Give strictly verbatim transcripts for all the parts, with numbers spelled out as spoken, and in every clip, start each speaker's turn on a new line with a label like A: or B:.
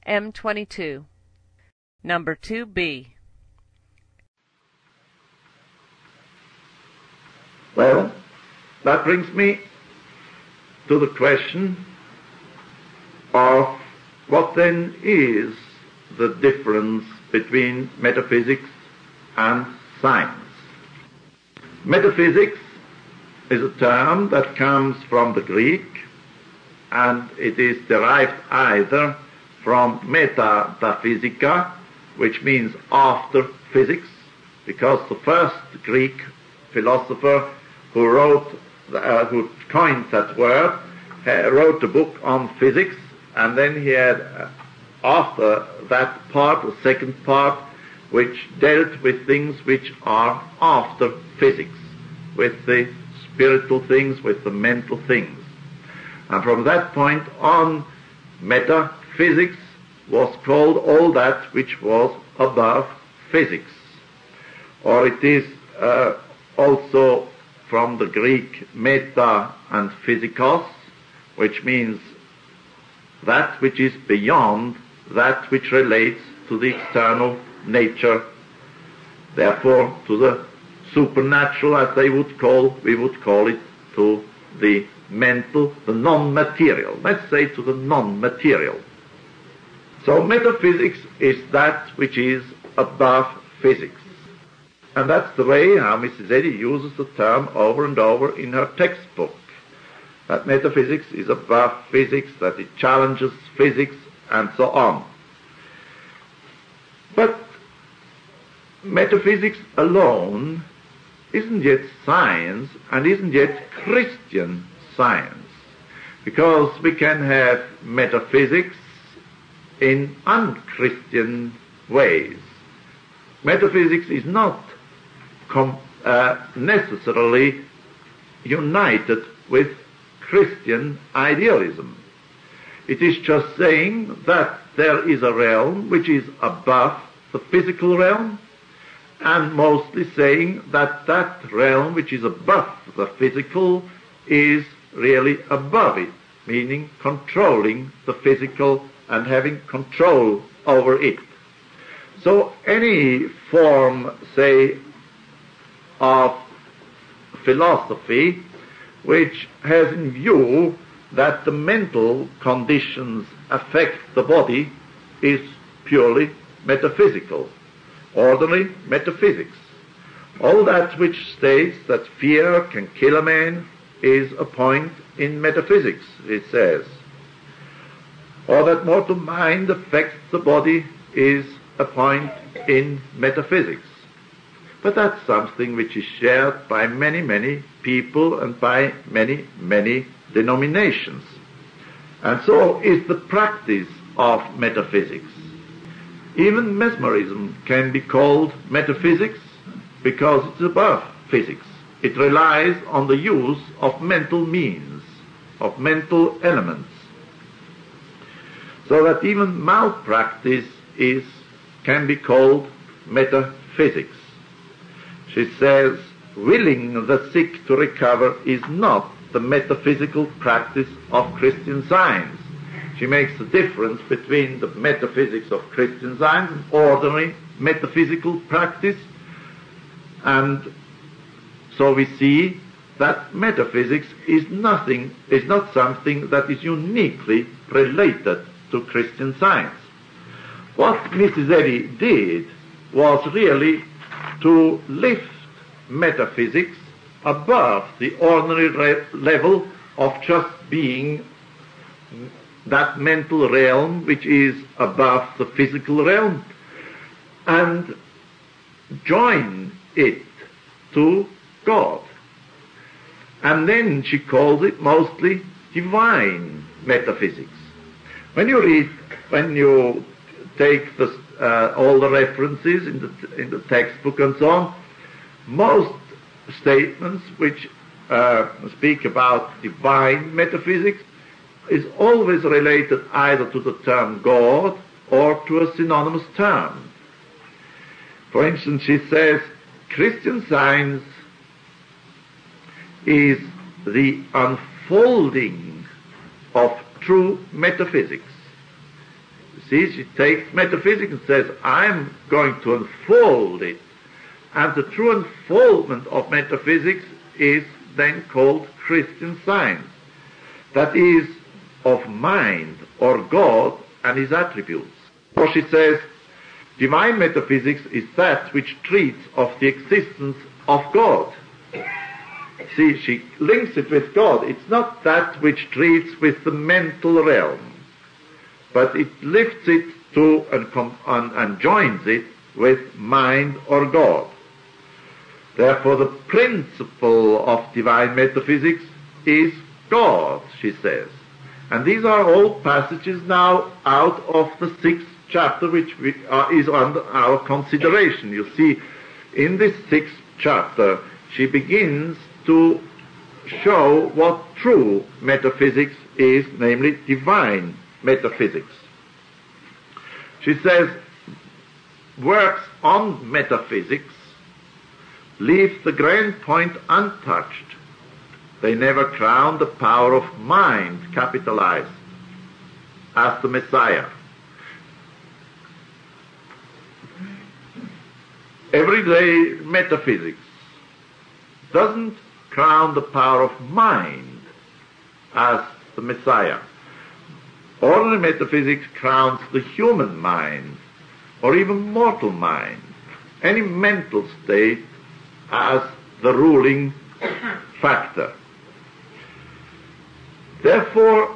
A: M twenty-two. Number two B.
B: Well, that brings me to the question of what then is the difference between metaphysics and science. Metaphysics is a term that comes from the Greek, and it is derived either from meta ta physica, which means after physics, because the first Greek philosopher who wrote, uh, who coined that word, uh, wrote a book on physics, and then he had, uh, after that part, the second part, which dealt with things which are after physics, with the spiritual things, with the mental things. And from that point on, metaphysics was called all that which was above physics. Or it is uh, also from the Greek meta and physikos, which means that which is beyond that which relates to the external nature, therefore to the supernatural, as they would call, we would call it, to the mental, the non-material. Let's say to the non-material. So metaphysics is that which is above physics. And that's the way how Missus Eddy uses the term over and over in her textbook. That metaphysics is above physics, that it challenges physics, and so on. But metaphysics alone isn't yet science and isn't yet Christian science, because we can have metaphysics in unchristian ways. Metaphysics is not com- uh, necessarily united with Christian idealism. It is just saying that there is a realm which is above the physical realm, and mostly saying that that realm which is above the physical is really above it, meaning controlling the physical and having control over it. So any form, say, of philosophy which has in view that the mental conditions affect the body is purely metaphysical, ordinary metaphysics. All that which states that fear can kill a man is a point in metaphysics, it says. Or that mortal mind affects the body is a point in metaphysics. But that's something which is shared by many, many people and by many, many denominations. And so is the practice of metaphysics. Even mesmerism can be called metaphysics because it's above physics. It relies on the use of mental means, of mental elements. So that even malpractice is, can be called metaphysics. She says, willing the sick to recover is not the metaphysical practice of Christian science. She makes the difference between the metaphysics of Christian science and ordinary metaphysical practice. And so we see that metaphysics is nothing, is not something that is uniquely related to Christian science. What Missus Eddy did was really to lift metaphysics above the ordinary re- level of just being that mental realm which is above the physical realm, and join it to God. And then she calls it mostly divine metaphysics. When you read, when you take the, uh, all the references in the, in the textbook and so on, most statements which uh, speak about divine metaphysics is always related either to the term God or to a synonymous term. For instance, she says, Christian science is the unfolding of true metaphysics. See, she takes metaphysics and says, I'm going to unfold it. And the true unfoldment of metaphysics is then called Christian Science. That is of mind or God and his attributes. For she says, divine metaphysics is that which treats of the existence of God. See, she links it with God. It's not that which treats with the mental realm, but it lifts it to and, com- and, and joins it with mind or God. Therefore, the principle of divine metaphysics is God, she says. And these are all passages now out of the sixth chapter, which we, uh, is under our consideration. You see, in this sixth chapter, she begins to show what true metaphysics is, namely divine metaphysics. She says, works on metaphysics leave the grand point untouched. They never crown the power of mind, capitalized, as the Messiah. Everyday metaphysics doesn't crown the power of mind as the Messiah. Ordinary metaphysics crowns the human mind, or even mortal mind, any mental state as the ruling factor. Therefore,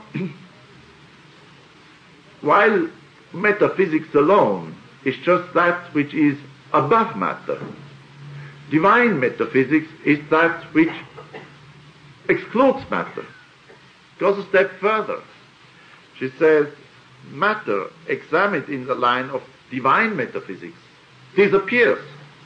B: while metaphysics alone is just that which is above matter, divine metaphysics is that which excludes matter, goes a step further. She says, matter examined in the line of divine metaphysics disappears.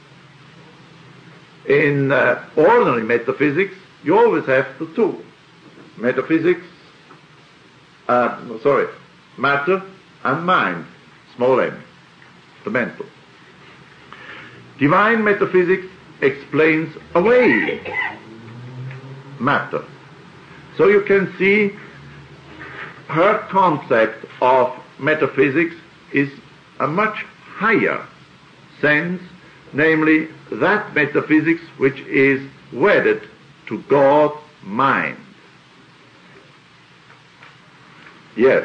B: In uh, ordinary metaphysics, you always have the two. Metaphysics, uh, no, sorry, matter and mind, small m, the mental. Divine metaphysics explains away matter. So you can see her concept of metaphysics is a much higher sense, namely that metaphysics which is wedded to God, mind. Yes.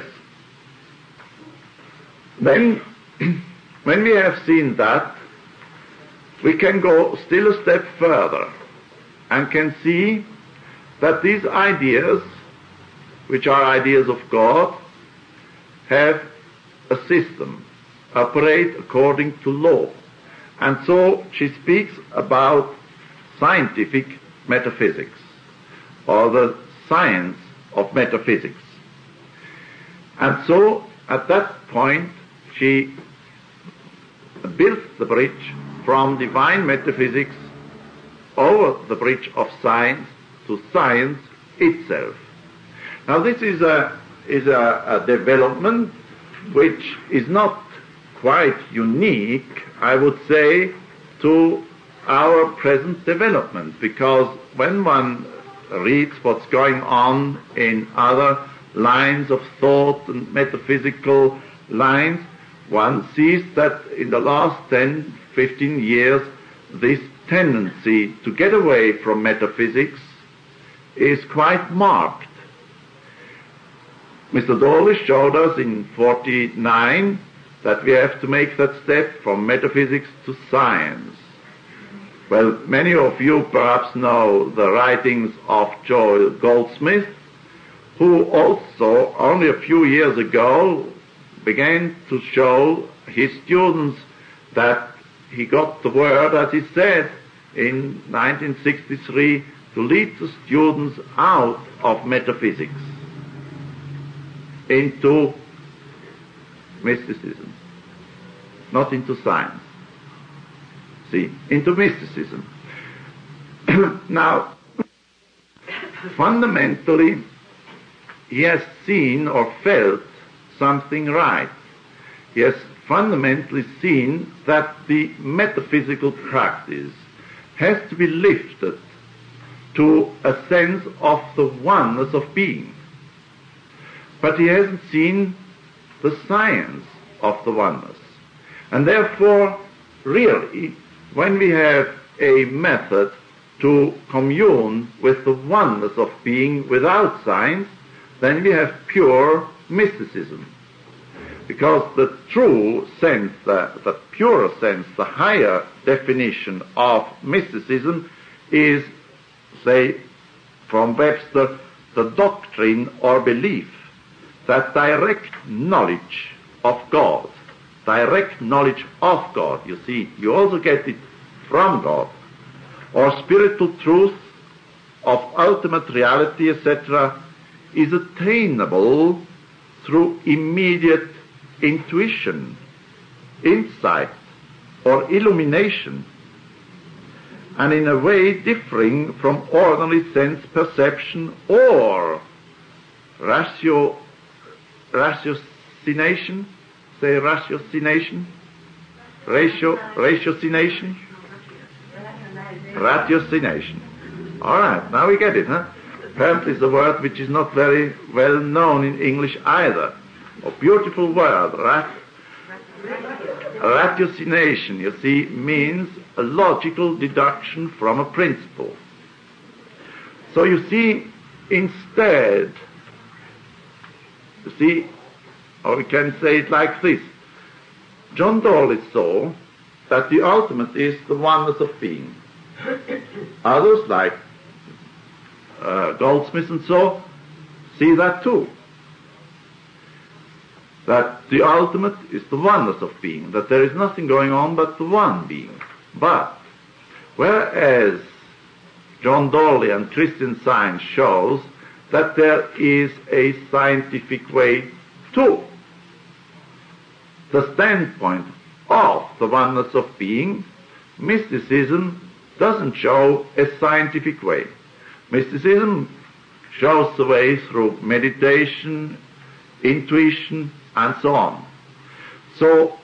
B: Then, when we have seen that, we can go still a step further and can see that these ideas, which are ideas of God, have a system, operate according to law. And so she speaks about scientific metaphysics, or the science of metaphysics. And so, at that point, she built the bridge from divine metaphysics over the bridge of science to science itself. Now, this is a is a, a development which is not quite unique, I would say, to our present development, because when one reads what's going on in other lines of thought and metaphysical lines, one sees that in the last ten, fifteen years, this tendency to get away from metaphysics is quite marked. Mister Dawlish showed us in forty-nine that we have to make that step from metaphysics to science. Well, many of you perhaps know the writings of Joel Goldsmith, who also only a few years ago began to show his students that he got the word, as he said in nineteen sixty-three, to lead the students out of metaphysics into mysticism, not into science. See, into mysticism. Now, fundamentally, he has seen or felt something right. He has fundamentally seen that the metaphysical practice has to be lifted to a sense of the oneness of being. But he hasn't seen the science of the oneness. And therefore, really, when we have a method to commune with the oneness of being without science, then we have pure mysticism. Because the true sense, the, the purer sense, the higher definition of mysticism is, say, from Webster, the doctrine or belief that direct knowledge of God, direct knowledge of God, you see, you also get it from God, or spiritual truth of ultimate reality, et cetera, is attainable through immediate intuition, insight, or illumination, and in a way differing from ordinary sense perception or ratio, ratiocination, say ratiocination, ratio, ratiocination, ratiocination. All right, now we get it, huh? Apparently it's a word which is not very well known in English either. A beautiful word, rat, ratiocination, you see, means a logical deduction from a principle. So you see, instead, you see, or we can say it like this, John Dawley saw that the ultimate is the oneness of being. Others, like uh, Goldsmith and so, see that too. That the ultimate is the oneness of being, that there is nothing going on but the one being. But, whereas John Dawley and Christian Science shows that there is a scientific way to the standpoint of the oneness of being, mysticism doesn't show a scientific way. Mysticism shows the way through meditation, intuition, and so on. So,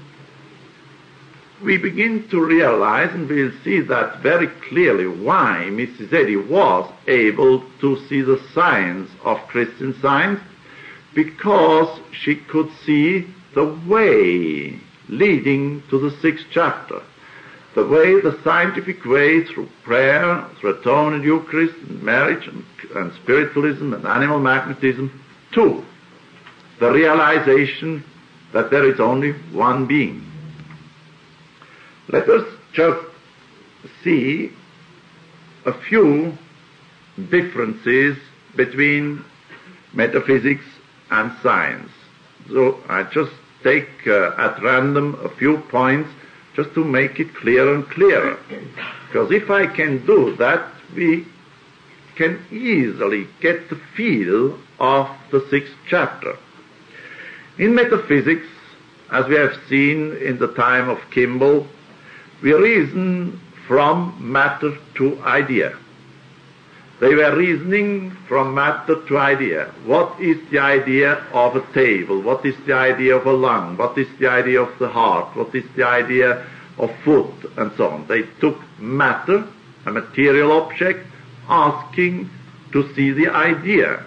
B: we begin to realize, and we'll see that very clearly, why Missus Eddy was able to see the science of Christian Science, because she could see the way leading to the sixth chapter. The way, the scientific way through prayer, through atonement, Eucharist, and marriage, and, and spiritualism, and animal magnetism, to the realization that there is only one being. Let us just see a few differences between metaphysics and science. So I just take uh, at random a few points just to make it clearer and clearer. Because if I can do that, we can easily get the feel of the sixth chapter. In metaphysics, as we have seen in the time of Kimball, we reason from matter to idea. They were reasoning from matter to idea. What is the idea of a table? What is the idea of a lung? What is the idea of the heart? What is the idea of foot? And so on. They took matter, a material object, asking to see the idea.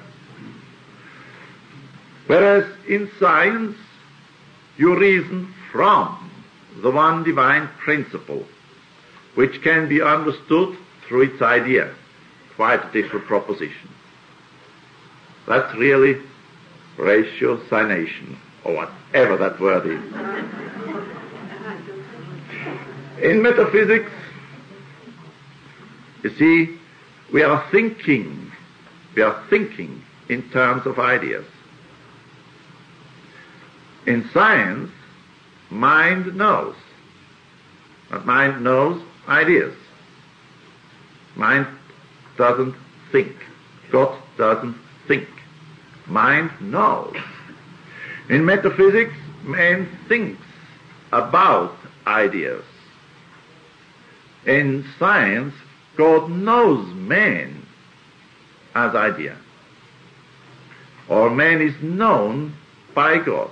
B: Whereas in science, you reason from the one divine principle, which can be understood through its idea. Quite a different proposition. That's really ratiocination, or whatever that word is. In metaphysics, you see, we are thinking, we are thinking in terms of ideas. In science, mind knows. But mind knows ideas. Mind doesn't think. God doesn't think. Mind knows. In metaphysics, man thinks about ideas. In science, God knows man as idea. Or man is known by God.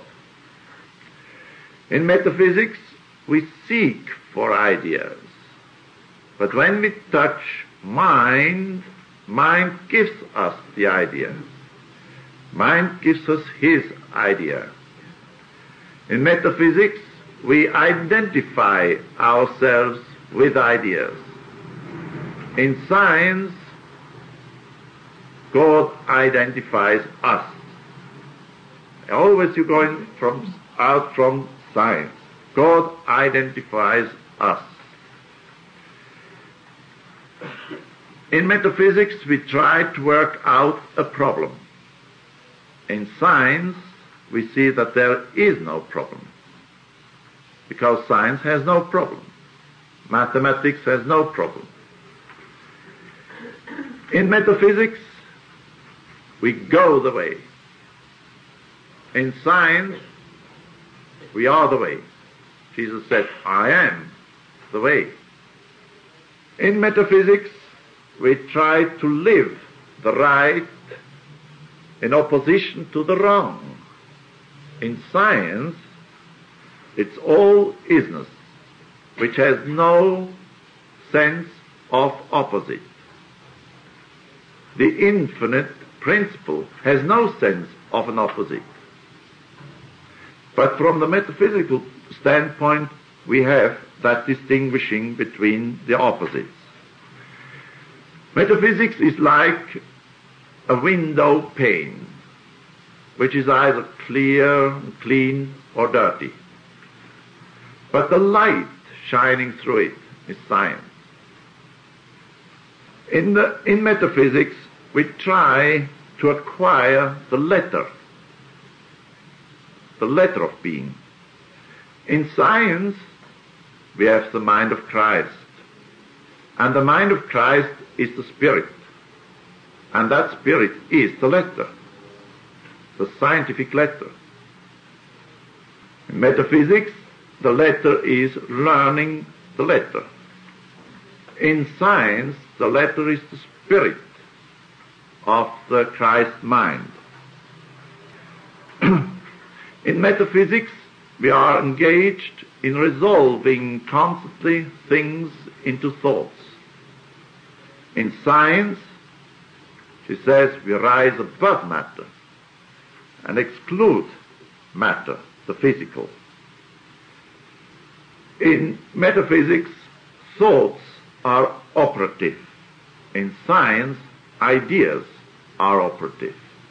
B: In metaphysics, we seek for ideas. But when we touch mind, mind gives us the idea. Mind gives us his idea. In metaphysics, we identify ourselves with ideas. In science, God identifies us. Always you're going from, out from science. God identifies us. In metaphysics, we try to work out a problem. In science, we see that there is no problem, because science has no problem. Mathematics has no problem. In metaphysics, we go the way. In science, we are the way. Jesus said, I am the way. In metaphysics, we try to live the right in opposition to the wrong. In science, it's all isness, which has no sense of opposite. The infinite principle has no sense of an opposite. But from the metaphysical standpoint, we have that distinguishing between the opposites. Metaphysics is like a window pane, which is either clear, clean, or dirty. But the light shining through it is science. In, the, in metaphysics, we try to acquire the letter, the letter of being. In science, we have the mind of Christ. And the mind of Christ is the spirit. And that spirit is the letter, the scientific letter. In metaphysics, the letter is learning the letter. In science, the letter is the spirit of the Christ mind. In metaphysics, we are engaged in resolving constantly things into thoughts. In science, she says, we rise above matter and exclude matter, the physical. In metaphysics, thoughts are operative. In science, ideas are operative.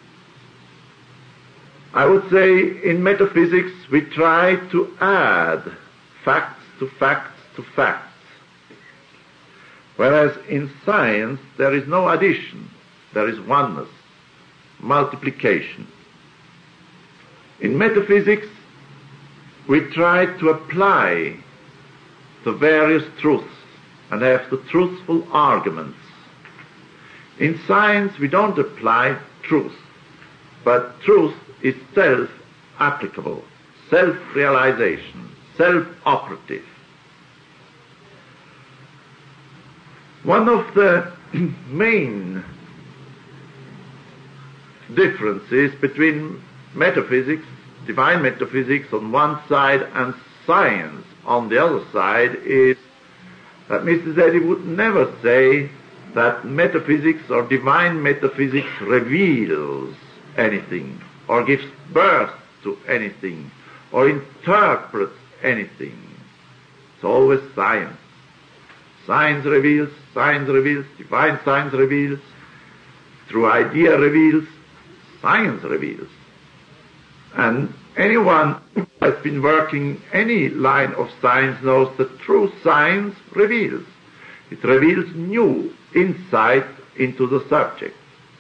B: I would say in metaphysics we try to add facts to facts to facts, whereas in science there is no addition, there is oneness, multiplication. In metaphysics we try to apply the various truths and have the truthful arguments. In science we don't apply truth, but truth is self-applicable, self-realization, self-operative. One of the main differences between metaphysics, divine metaphysics on one side and science on the other side is that Mister Eddy would never say that metaphysics or divine metaphysics reveals anything, or gives birth to anything, or interprets anything. It's always science. Science reveals, science reveals, divine science reveals, through idea reveals, science reveals. And anyone who has been working any line of science knows that true science reveals. It reveals new insight into the subject.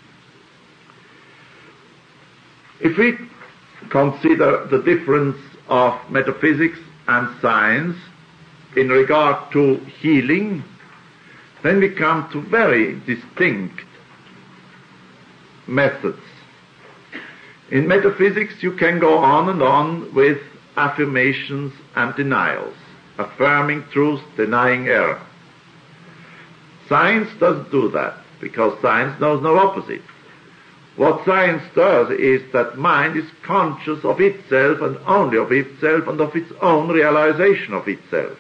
B: If we consider the difference of metaphysics and science in regard to healing, then we come to very distinct methods. In metaphysics you can go on and on with affirmations and denials, affirming truth, denying error. Science doesn't do that, because science knows no opposite. What science does is that mind is conscious of itself and only of itself and of its own realization of itself.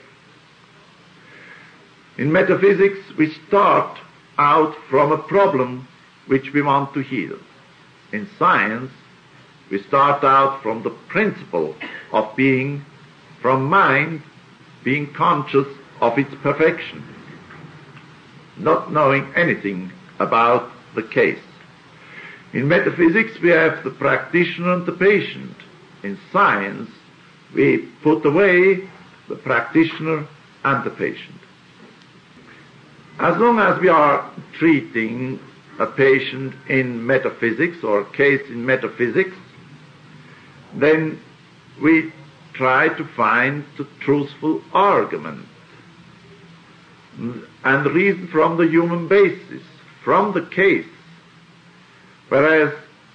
B: In metaphysics, we start out from a problem which we want to heal. In science, We start out from the principle of being, from mind, being conscious of its perfection, not knowing anything about the case. In metaphysics, we have the practitioner and the patient. In science, we put away the practitioner and the patient. As long as we are treating a patient in metaphysics or a case in metaphysics, then we try to find the truthful argument and reason from the human basis, from the case. Whereas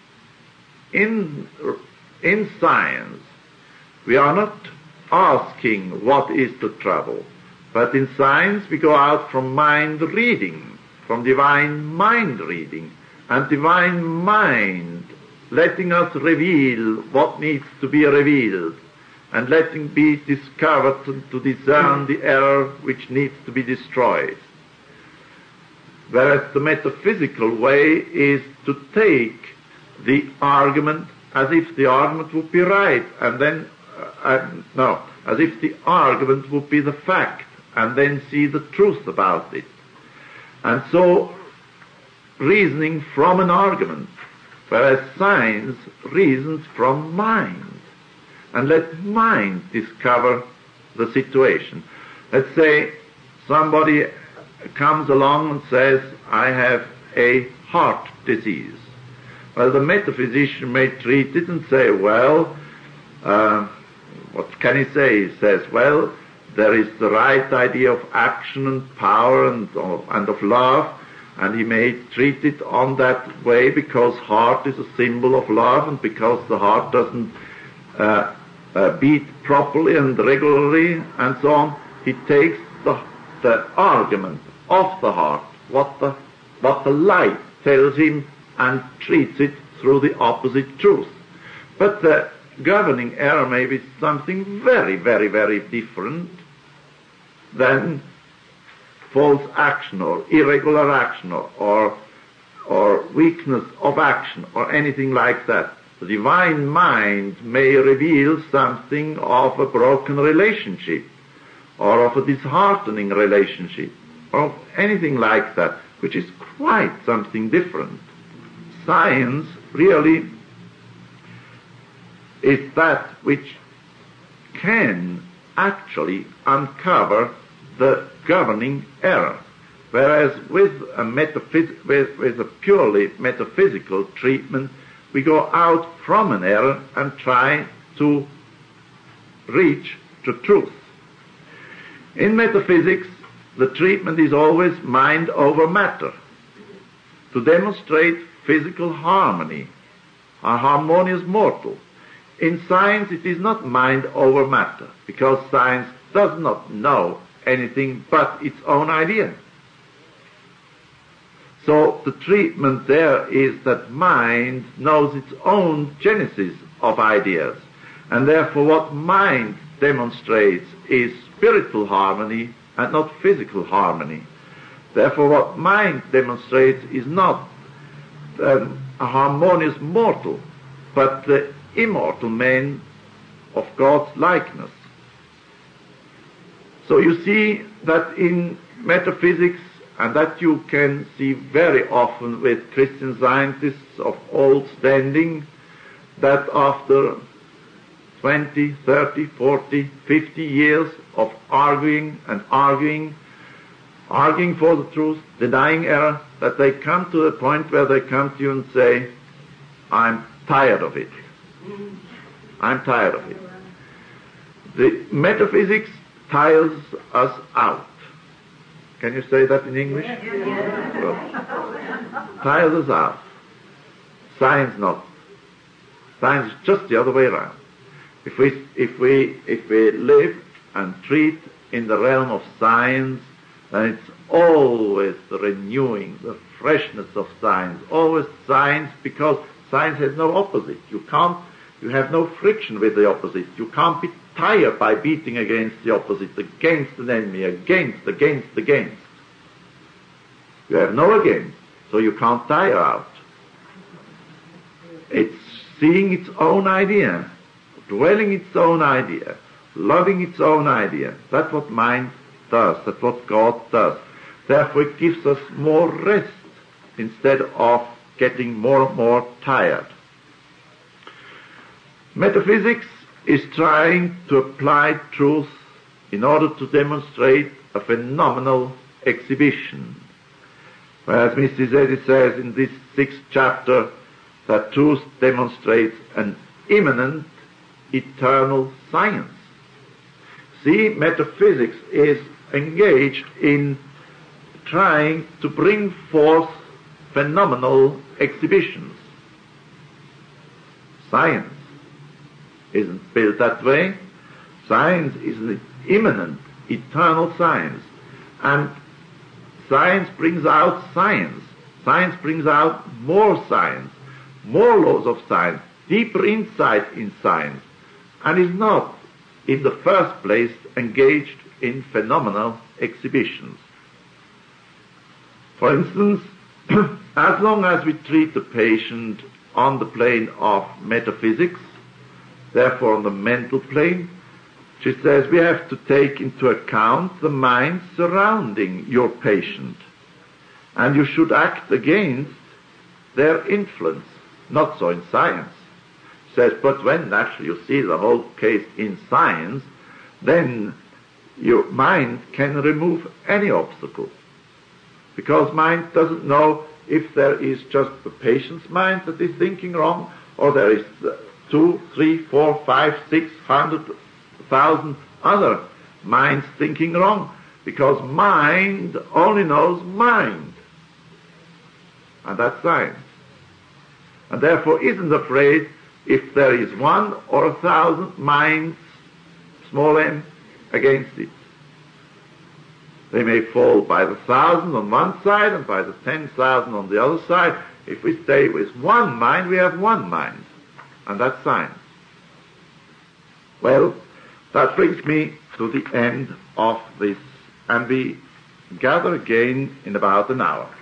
B: in, in science, we are not asking what is the trouble, but in science we go out from mind reading, from divine mind reading, and divine mind letting us reveal what needs to be revealed, and letting be discovered to discern the error which needs to be destroyed. Whereas the metaphysical way is to take the argument as if the argument would be right, and then, uh, uh, no, as if the argument would be the fact, and then see the truth about it. And so, reasoning from an argument, whereas science reasons from mind, and let mind discover the situation. Let's say somebody comes along and says, I have a heart disease. Well, the metaphysician may treat it and say, well, uh, what can he say? He says, well, there is the right idea of action and power and, and of love, and he may treat it on that way because heart is a symbol of love, and because the heart doesn't uh, uh, beat properly and regularly and so on. He takes the, the argument of the heart, what the, what the light tells him, and treats it through the opposite truth. But the governing error may be something very, very, very different than false action or irregular action or, or, or weakness of action or anything like that. The divine mind may reveal something of a broken relationship or of a disheartening relationship or of anything like that, which is quite something different. Science really is that which can actually uncover the governing error, whereas with a, metaphys- with, with a purely metaphysical treatment, we go out from an error and try to reach the truth. In metaphysics, the treatment is always mind over matter, to demonstrate physical harmony, a harmonious mortal. In science, it is not mind over matter, because science does not know anything but its own idea. So the treatment there is that mind knows its own genesis of ideas, and therefore what mind demonstrates is spiritual harmony and not physical harmony. Therefore what mind demonstrates is not um, a harmonious mortal, but the immortal man of God's likeness. So you see that in metaphysics, and that you can see very often with Christian scientists of old standing, that after twenty, thirty, forty, fifty years of arguing and arguing, arguing for the truth, denying error, that they come to the point where they come to you and say, I'm tired of it. I'm tired of it. The metaphysics tires us out. Can you say that in English?
C: Yes.
B: Well, tires us out. Science not. Science is just the other way around. If we, if we, if we live and treat in the realm of science, then it's always the renewing, the freshness of science, always science, because science has no opposite. You can't, you have no friction with the opposite. You can't be tired by beating against the opposite, against an enemy, against, against, against. You have no against, so you can't tire out. It's seeing its own idea, dwelling its own idea, loving its own idea. That's what mind does. That's what God does. Therefore it gives us more rest instead of getting more and more tired. Metaphysics is trying to apply truth in order to demonstrate a phenomenal exhibition. Whereas Missus Eddy says in this sixth chapter that truth demonstrates an immanent, eternal science. See, metaphysics is engaged in trying to bring forth phenomenal exhibitions. Science isn't built that way. Science is an immanent, eternal science. And science brings out science. Science brings out more science, more laws of science, deeper insight in science, and is not, in the first place, engaged in phenomenal exhibitions. For instance, as long as we treat the patient on the plane of metaphysics, therefore on the mental plane, she says we have to take into account the mind surrounding your patient, and you should act against their influence, not so in science. She says, but when actually you see the whole case in science, then your mind can remove any obstacle, because mind doesn't know if there is just the patient's mind that is thinking wrong, or there is two, three, four, five, six hundred thousand other minds thinking wrong, because mind only knows mind, and that's science, and therefore isn't afraid if there is one or a thousand minds, small m, against it. They may fall by the thousand on one side and by the ten thousand on the other side. If we stay with one mind, we have one mind, and that's science. Well, that brings me to the end of this, and we gather again in about an hour.